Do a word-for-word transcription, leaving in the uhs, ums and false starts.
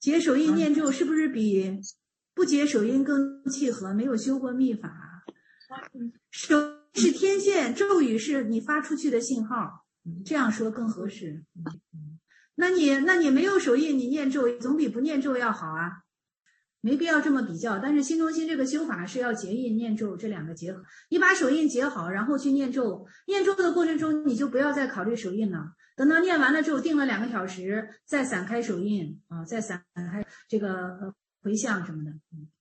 解手印念咒是不是比不解手印更契合？没有修过密法，手是天线，咒语是你发出去的信号，这样说更合适。那你那你没有手印，你念咒总比不念咒要好啊，没必要这么比较。但是心中心这个修法是要结印念咒这两个结合，你把手印结好，然后去念咒。念咒的过程中，你就不要再考虑手印了。等到念完了之后，定了两个小时，再散开手印啊，再散开这个回向什么的。嗯